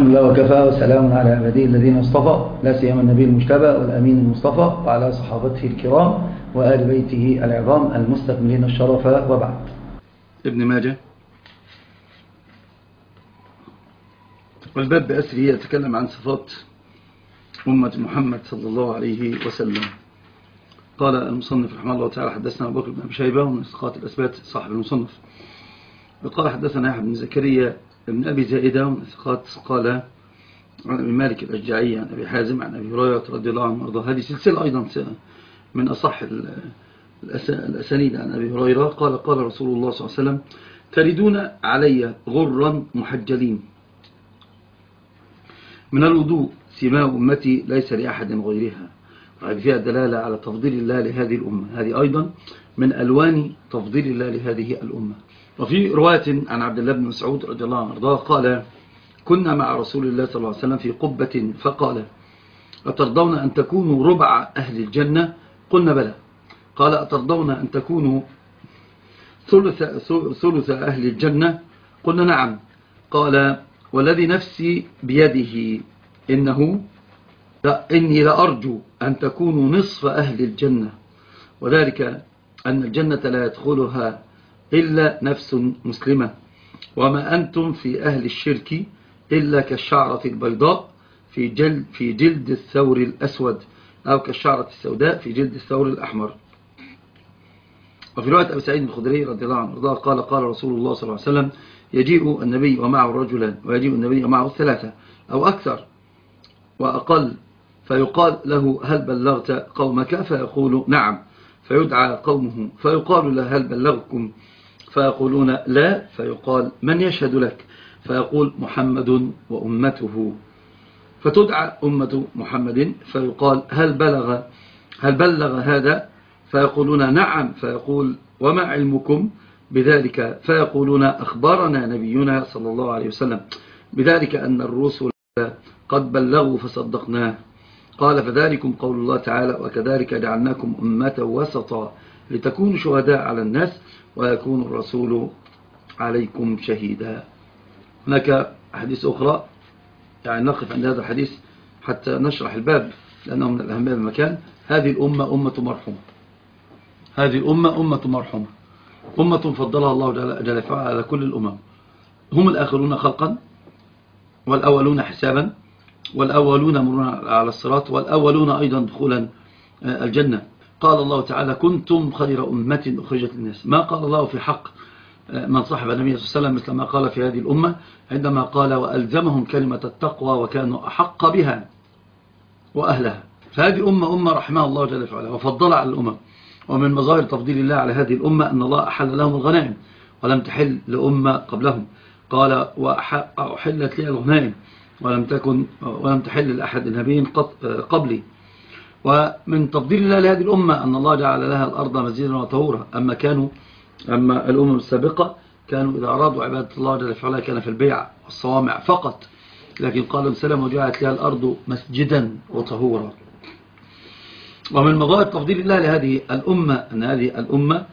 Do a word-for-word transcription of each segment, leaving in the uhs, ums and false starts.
الحمد لله وكفى وسلام على عباده الذين اصطفى، لا سيما النبي المجتبى والأمين المصطفى وعلى صحابته الكرام وآل بيته العظام المستكملين الشرف، وبعد. ابن ماجه والباب بأسره يتكلم عن صفات أمة محمد صلى الله عليه وسلم. قال المصنف رحمه الله تعالى: حدثنا أبو بكر بن أبي شيبة ومن ثقات الأثبات صاحب المصنف. وقال حدثنا يحيى بن زكريا بن أبي زائدة ومن ثقات، قال عن أبي مالك الأشجعي عن أبي حازم عن أبي هريرة رضي الله عنه وارضاه. هذه سلسلة أيضا من أصح الأسانيد عن أبي هريرة. قال قال رسول الله صلى الله عليه وسلم: تردون علي غرا محجلين من الوضوء سماء أمتي ليس لأحد غيرها. وهذه فيها دلالة على تفضيل الله لهذه الأمة، هذه أيضا من ألوان تفضيل الله لهذه الأمة. وفي رواية عن عبد الله بن مسعود رضي الله عنه وارضاه قال: كنا مع رسول الله صلى الله عليه وسلم في قبة فقال: أترضون أن تكونوا ربع أهل الجنة؟ قلنا بلى. قال: أترضون أن تكونوا ثلث, ثلث أهل الجنة؟ قلنا نعم. قال: والذي نفسي بيده إنه لا إني لأرجو أن تكونوا نصف أهل الجنة، وذلك أن الجنة لا يدخلها إلا نفس مسلمة، وما أنتم في أهل الشرك إلا كالشعرة البيضاء في جلد, في جلد الثور الأسود، أو كالشعرة السوداء في جلد الثور الأحمر. وفي رواية أبي سعيد الخدري رضي الله عنه وارضاه قال: قال رسول الله صلى الله عليه وسلم: يجيء النبي ومعه رجلان، ويجيء النبي ومعه ثلاثة أو أكثر وأقل، فيقال له: هل بلغت قومك؟ فيقول: نعم. فيدعى قومه فيقال له: هل بلغكم؟ فيقولون: لا. فيقال: من يشهد لك؟ فيقول: محمد وأمته. فتدعى أمة محمد فيقال: هل بلغ هل بلغ هذا؟ فيقولون: نعم. فيقول: وما علمكم بذلك؟ فيقولون: أخبرنا نبينا صلى الله عليه وسلم بذلك أن الرسل قد بلغوا فصدقناه. قال: فذلكم قول الله تعالى: وكذلك جعلناكم أمة وسطا لتكونوا شهداء على الناس ويكون الرسول عليكم شهيدا. هناك حديث أخرى، يعني نقف عند هذا الحديث حتى نشرح الباب لأنه من الأهمية بالمكان. هذه الأمة أمة مرحومة، هذه الأمة أمة مرحومة، أمة فضلها الله جل وعلا على كل الأمم. هم الآخرون خلقا، والأولون حسابا، والأولون مرون على الصراط، والأولون أيضا دخولا الجنة. قال الله تعالى: كنتم خير أمة أخرجت للناس. ما قال الله في حق من صاحب النبي صلى الله عليه وسلم مثل ما قال في هذه الأمة عندما قال: وألزمهم كلمة التقوى وكانوا أحق بها وأهلها. فهذه أمة أمة رحمها الله جل وعلا وفضل على الأمم. ومن مظاهر تفضيل الله على هذه الأمة أن الله أحل لهم الغنائم ولم تحل لأمة قبلهم. قال: وأحلت لي الغنائم ولم تكن ولم تحل لأحد نبي قبلي. ومن تفضيل الله لهذه الأمة أن الله جعل لها الأرض مسجدا وطهورا. أما كانوا أما الأمم السابقة كانوا إذا أرادوا عبادة الله جل وعلا كان في البيع والصوامع فقط، لكن قال سلام وجعلت لها الأرض مسجدا وطهورا. ومن مظاهر تفضيل الله لهذه الأمة أن هذه الأمة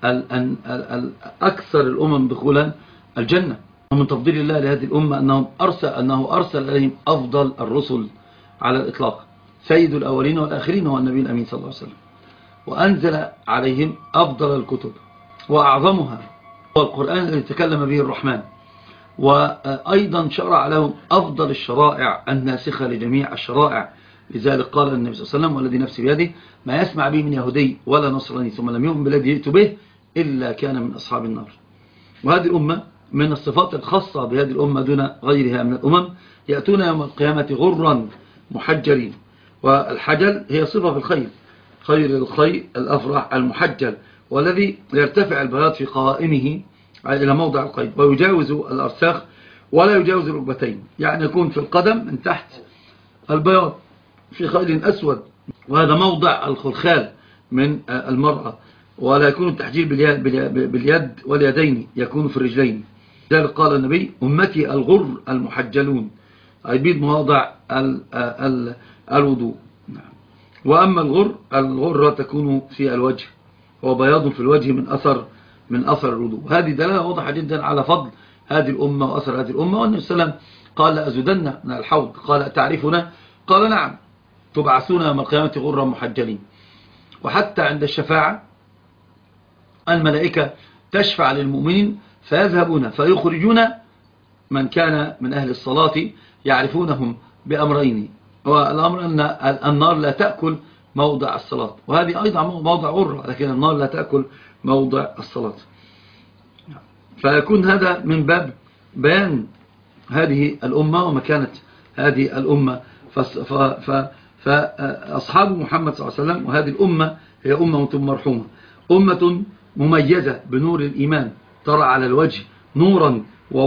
أكثر الأمم دخولا الجنة. ومن تفضيل الله لهذه الأمة أنه أرسل, أنه أرسل إليهم أفضل الرسل على الإطلاق، سيد الأولين والآخرين هو النبي الأمين صلى الله عليه وسلم. وأنزل عليهم أفضل الكتب وأعظمها هو القرآن الذي تكلم به الرحمن. وأيضا شرع لهم أفضل الشرائع الناسخة لجميع الشرائع. لذلك قال النبي صلى الله عليه وسلم: والذي نفسي بيده ما يسمع به من يهودي ولا نصراني ثم لم يؤمن بالذي جئت به إلا كان من أصحاب النار. وهذه الأمة من الصفات الخاصة بهذه الأمة دون غيرها من الأمم: يأتون يوم القيامة غرا محجلين. والحجل هي صفة في الخيل، خير الخيل الأفرح المحجل، والذي يرتفع البياض في قوائمه إلى موضع القيد ويجاوز الأرساخ ولا يجاوز الركبتين، يعني يكون في القدم من تحت البياض في خيل أسود، وهذا موضع الخلخال من المرأة. ولا يكون التحجيل باليد واليدين، يكون في الرجلين. ذلك قال النبي: أمتي الغر المحجلون، أي بيض مواضع الوضوء. وأما الغر الغرة تكون في الوجه، هو بياض في الوجه من أثر من أثر الوضوء. هذه دلالة واضحة جدا على فضل هذه الأمة وأثر هذه الأمة. والنبي صلى الله عليه وسلم قال لأزودن من الحوض، قال تعرفنا؟ قال نعم، تبعثون يوم القيامة غرا محجلين. وحتى عند الشفاعة الملائكة تشفع للمؤمنين فيذهبون فيخرجون من كان من أهل الصلاة يعرفونهم بأمرين، والأمر أن النار لا تأكل موضع الصلاة، وهذه أيضا موضع غرة، لكن النار لا تأكل موضع الصلاة. فيكون هذا من باب بيان هذه الأمة ومكانة هذه الأمة. فأصحاب محمد صلى الله عليه وسلم وهذه الأمة هي أمة مرحومة، أمة مميزة بنور الإيمان، ترى على الوجه نورا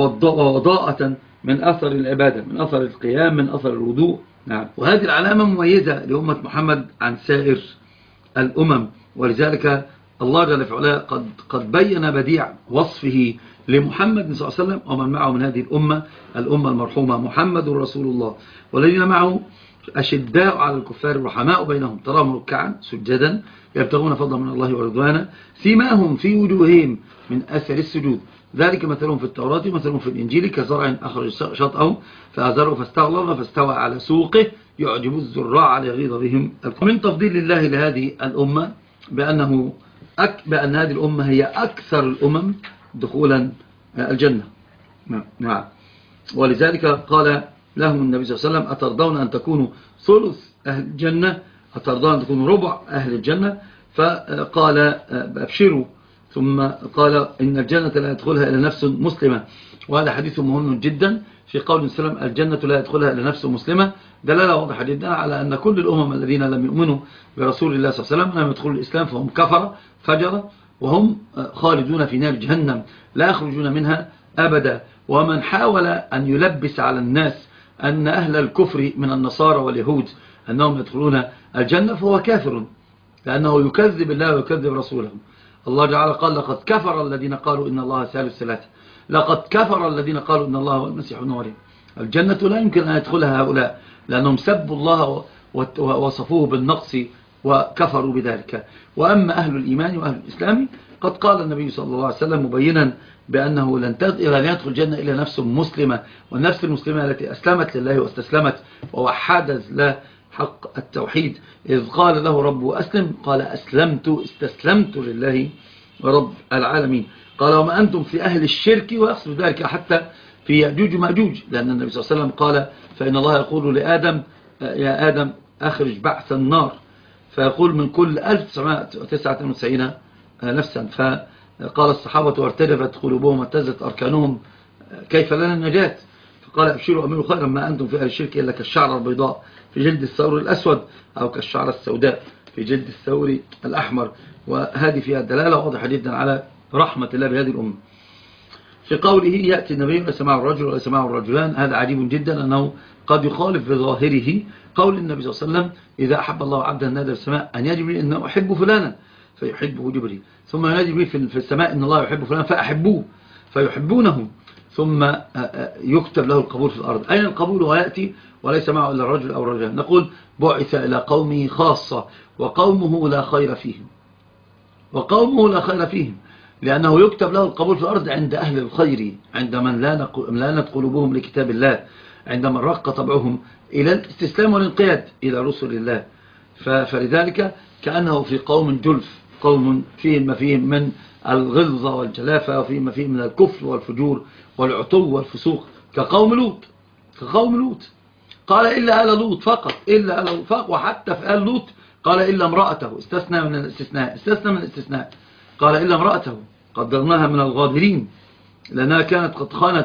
ووضاءة من أثر العبادة، من أثر القيام، من أثر الوضوء. نعم. وهذه العلامة مميزة لأمة محمد عن سائر الأمم، ولذلك الله جل في علاه قد, قد بين بديع وصفه لمحمد صلى الله عليه وسلم ومن معه من هذه الأمة، الأمة المرحومة. محمد رسول الله والذين معه أشداء على الكفار رحماء بينهم، تراهم ركعا سجدا يبتغون فضلا من الله ورضوانا، سيماهم في وجوههم من أثر السجود، ذلك مثلهم في التوراة مثلهم في الإنجيل كزرع أخرج شطأه فأزره فاستغلظ فاستوى على سوقه يعجب الزراع ليغيظ بهم. من تفضيل الله لهذه الأمة بأنه أك بأن هذه الأمة هي أكثر الأمم دخولا الجنة. نعم. ولذلك قال لهم النبي صلى الله عليه وسلم أترضون أن تكونوا ثلث أهل الجنة، أترضون أن تكونوا ربع أهل الجنة؟ فقال أبشروا، ثم قال إن الجنة لا يدخلها إلا نفس مسلمة. وهذا حديث مهم جدا في قول سلم الجنة لا يدخلها إلا نفس مسلمة، دلالة واضحة جدا على أن كل الأمم الذين لم يؤمنوا برسول الله صلى الله عليه وسلم لم يدخلوا الإسلام فهم كفر فجر، وهم خالدون في نار جهنم لا يخرجون منها أبدا. ومن حاول أن يلبس على الناس أن أهل الكفر من النصارى واليهود أنهم يدخلون الجنة فهو كافر، لأنه يكذب الله ويكذب رسوله. الله تعالى قال لقد كفر الذين قالوا إن الله ثالث ثلاثة، لقد كفر الذين قالوا إن الله هو المسيح ابن مريم. الجنة لا يمكن أن يدخلها هؤلاء لأنهم سبوا الله ووصفوه بالنقص وكفروا بذلك. وأما أهل الإيمان وأهل الإسلام قد قال النبي صلى الله عليه وسلم مبينا بأنه لن يدخل الجنة إلا نفس مسلمة، والنفس المسلمة التي أسلمت لله واستسلمت ووحدت له حق التوحيد. إذ قال له ربه أسلم قال أسلمت استسلمت لله رب العالمين. قال وما أنتم في أهل الشرك، ويقصد ذلك حتى في يأجوج ومأجوج، لأن النبي صلى الله عليه وسلم قال فإن الله يقول لآدم يا آدم أخرج بعث النار، فيقول من كل ألف وتسعة وتسعين نفسا. فقال الصحابة وارتجفت قلوبهم واتزت أركانهم كيف لنا النجاة؟ فقال أبشروا أميروا خيرا ما أنتم في أهل الشرك إلا كالشعر البيضاء في جلد الثور الأسود أو كالشعر السوداء في جلد الثور الأحمر. وهذه فيها دلالة واضحة جدا على رحمة الله بهذه الأمة. في قوله يأتي النبي وليس معه الرجل وليس معه الرجلان، هذا عجيب جدا أنه قد يخالف بظاهره قول النبي صلى الله عليه وسلم إذا أحب الله عبدا نادى في السماء أن يجب لي أنه أحب فلانا فيحبه جبريل، ثم ينادي به في السماء إن الله يحب فلانا فأحبوه فيحبونه، ثم يكتب له القبول في الأرض. أين القبول ويأتي وليس معه إلا الرجل أو الرجلان؟ نقول بعث إلى قومه خاصة وقومه لا خير فيهم، وقومه لا خير فيهم لأنه يكتب له القبول في الأرض عند أهل الخير، عند من لانت قلوبهم لكتاب الله، عند من رق طبعهم إلى الاستسلام والانقياد إلى رسل الله. فلذلك كأنه في قوم جلف، قوم فيهم ما فيهم من الغلظة والجلافة وفيهم ما فيهم من الكفر والفجور والعتو والفسوق، كقوم لوط كقوم لوط قال إلا آل لوط فقط، إلا آل لوط فقط. وحتى في آل لوط قال إلا امرأته، استثنى من الاستثناء استثنى من الاستثناء قال إلا امرأته قدرناها من الغابرين، لأنها كانت قد خانت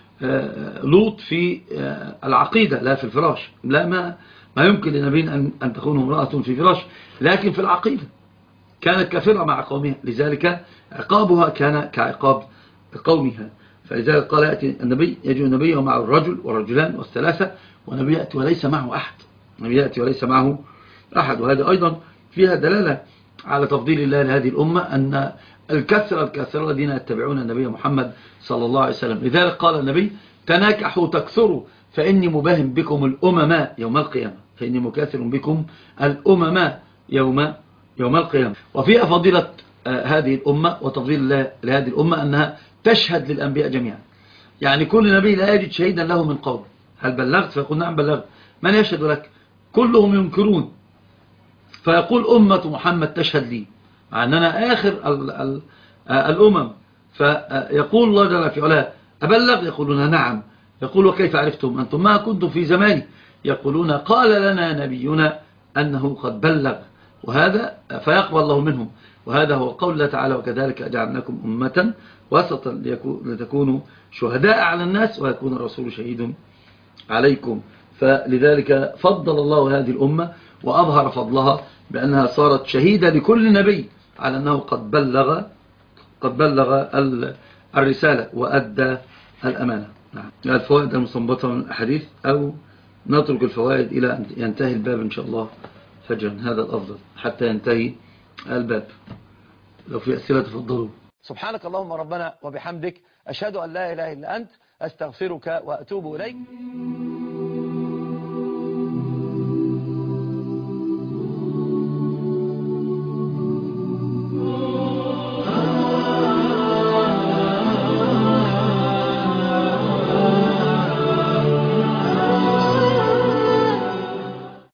لوط في العقيدة لا في الفراش. لا ما, ما يمكن لنبي أن, أن تكون امرأة في فراش، لكن في العقيدة كانت كافرة مع قومها، لذلك عقابها كان كعقاب قومها. فلذلك قال يأتي النبي يجي النبي ومع الرجل والرجلان والثلاثة، والنبي يأتي وليس معه أحد، النبي يأتي وليس معه أحد. وهذا أيضا فيها دلالة على تفضيل الله لهذه الأمة، أن الكثرة الكثرة الذين يتبعون النبي محمد صلى الله عليه وسلم. لذلك قال النبي تناكحوا تكثروا فإني مباهم بكم الأمماء يوم القيامة، فإني مكاثر بكم الأمماء يوم يوم القيامة. وفيها فضيلة هذه الأمة وتفضيل الله لهذه الأمة أنها تشهد للأنبياء جميعا، يعني كل نبي لا يجد شهيدا له من قوم. هل بلغت؟ فيقول نعم بلغت. من يشهد لك؟ كلهم ينكرون. فيقول أمة محمد تشهد لي، مع أننا آخر ال ال الأمم. فيقول الله جل في علاه أبلغ؟ يقولون نعم. يقول وكيف عرفتم أنتم ما كنتم في زماني؟ يقولون قال لنا نبينا أنه قد بلغ. وهذا فيقبل الله منهم. وهذا هو قول الله تعالى وكذلك أجعلناكم أمة وسطا لتكونوا شهداء على الناس ويكون الرسول شهيد عليكم. فلذلك فضل الله هذه الأمة وأظهر فضلها بأنها صارت شهيدة لكل نبي على أنه قد بلغ قد بلغ الرسالة وأدى الأمانة. نعم. الفوائد المستنبطة من الأحاديث، أو نترك الفوائد إلى أن ينتهي الباب إن شاء الله فجرا، هذا الأفضل حتى ينتهي الباب. لو في أسئلة تفضلوا. سبحانك اللهم ربنا وبحمدك، أشهد أن لا إله إلا أنت، أستغفرك وأتوب إليك.